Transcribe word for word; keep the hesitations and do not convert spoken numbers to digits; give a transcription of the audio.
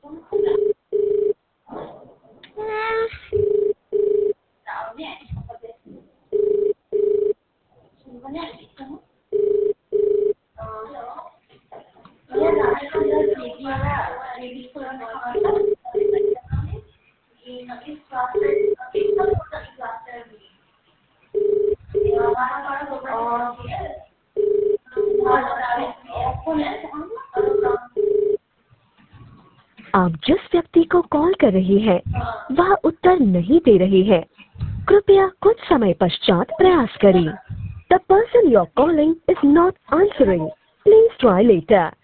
आप जिस व्यक्ति को कॉल कर रही हैं, वह उत्तर नहीं दे रही है। कृपया कुछ समय पश्चात प्रयास करें। The person you're calling is not answering. Please try later.